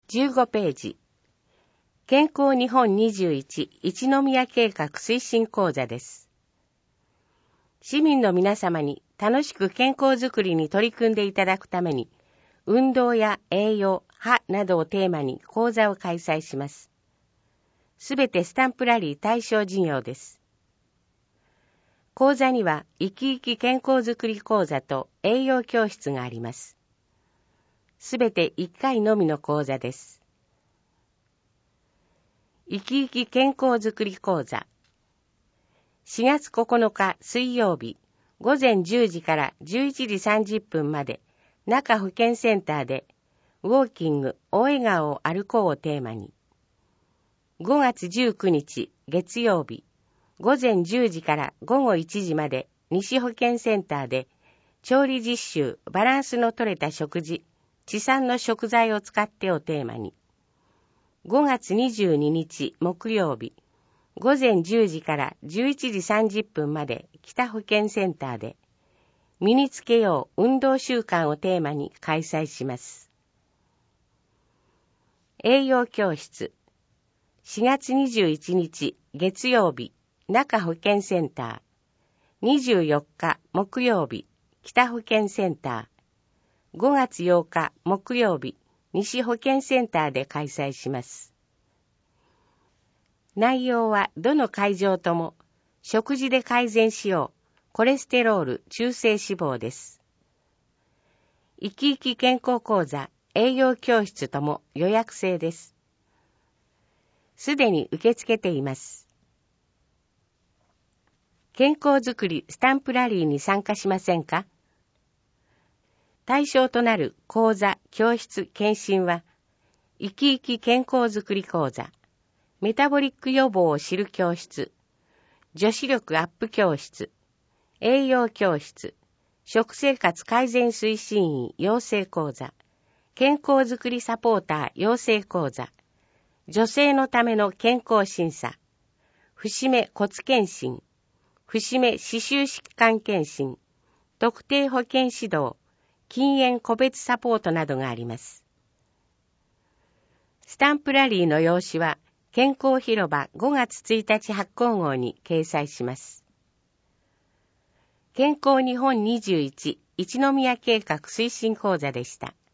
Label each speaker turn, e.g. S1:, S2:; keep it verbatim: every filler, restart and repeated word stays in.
S1: じゅうごページ。健康日本にじゅういち一宮計画推進講座です。市民の皆様に楽しく健康づくりに取り組んでいただくために、運動や栄養、歯などをテーマに講座を開催します。すべてスタンプラリー対象事業です。講座には、生き生き健康づくり講座と栄養教室があります。すべていっかいのみの講座です。生き生き健康づくり講座。しがつここのか水曜日、午前じゅうじからじゅういちじさんじゅっぷんまで、中保健センターで、ウォーキング、大笑顔を歩こうをテーマに。ごがつじゅうくにち月曜日、午前じゅうじから午後いちじまで、西保健センターで、調理実習、バランスの取れた食事、地産の食材を使ってをテーマに。ごがつにじゅうににち木曜日、午前じゅうじからじゅういちじさんじゅっぷんまで北保健センターで、身につけよう運動習慣をテーマに開催します。栄養教室。しがつにじゅういちにち月曜日、中保健センター。にじゅうよっか木曜日、北保健センター。ごがつようか木曜日、西保健センターで開催します。内容はどの会場とも、食事で改善しよう、コレステロール、中性脂肪です。生き生き健康講座、栄養教室とも予約制です。すでに受け付けています。健康づくりスタンプラリーに参加しませんか？対象となる講座、教室、検診は、生き生き健康づくり講座、メタボリック予防を知る教室、女子力アップ教室、栄養教室、食生活改善推進員養成講座、健康づくりサポーター養成講座、女性のための健康審査、節目骨検診、節目歯周疾患検診、特定保健指導、禁煙個別サポートなどがあります。スタンプラリーの用紙は健康広場ごがつついたち発行号に掲載します。健康日本にじゅういち一宮計画推進講座でした。